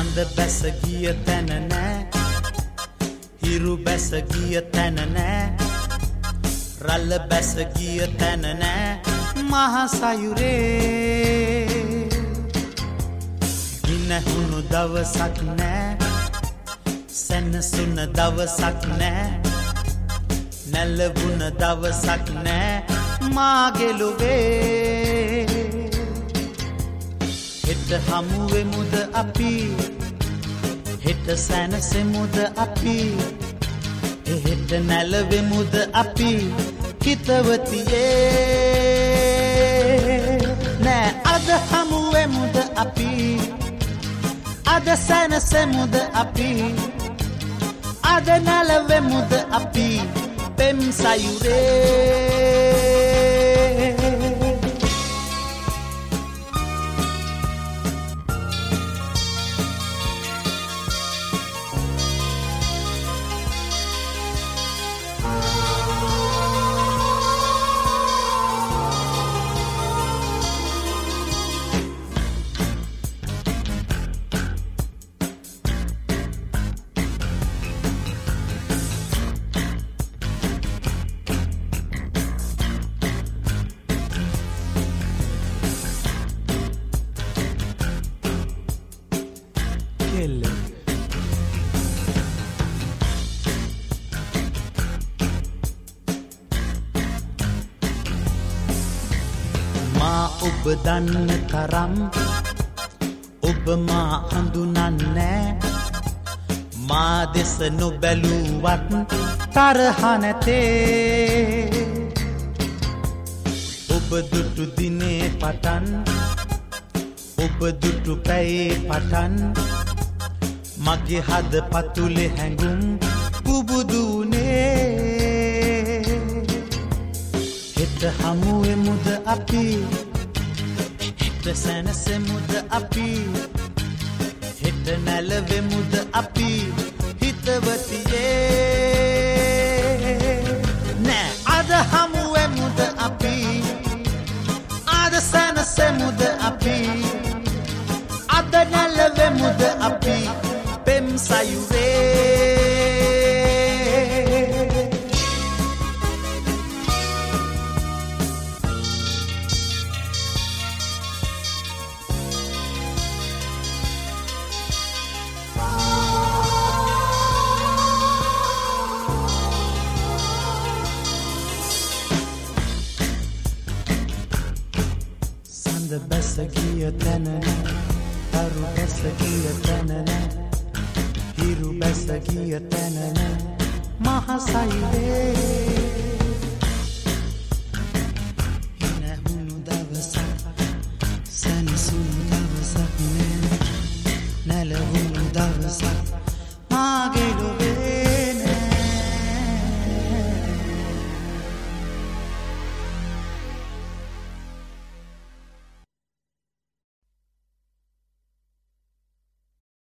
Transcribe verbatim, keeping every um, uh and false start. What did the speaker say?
සඳ බැස ගිය තැන නෑ හිරු බැස ගිය තැන නෑ රළ බැස ගිය තැන නෑ මහ සයුරේ ගිනහුණු දවසක් නෑ සැනසුන දවසක් නෑ නැලවුණ දවසක් නෑ මාගෙලුවේ හෙට හමුවෙමුද අපි හෙට සැනසෙමුද අපි හෙට නැලවෙමුද අපි හිතවතියේ නෑ අද හමුවෙමුද අපි අද සැනසෙමුද අපි අද නැලවෙමුද අපි පෙම් සයුරේ මා ඔබ දන්න තරම් ඔබ මා හඳුනන්නේ මා දෙස නොබැලුවත් තරහ නැතේ ඔබ දුටු දිනේ පටන් ඔබ දුටු පැයේ පටන් මගේ හද පතුලේ හැඟුම් පුබුදුනේ හෙට හමුවෙමුද අපි හෙට සැනසෙමුද අපි හෙට නැලවෙමුද අපි හිතවතියේ නෑ අද හමුවෙමුද අපි අද සැනසෙමුද අපි අද නැලවෙමුද අපි පෙම් සයුරේ සඳ බැස ගිය තැන තරු බැස ගිය තැන හිරු බැස ගිය තැන මහ සයුරේ හිනහුණු දවසක් සැනසුණු දවසක් නැලවුණු දවසක්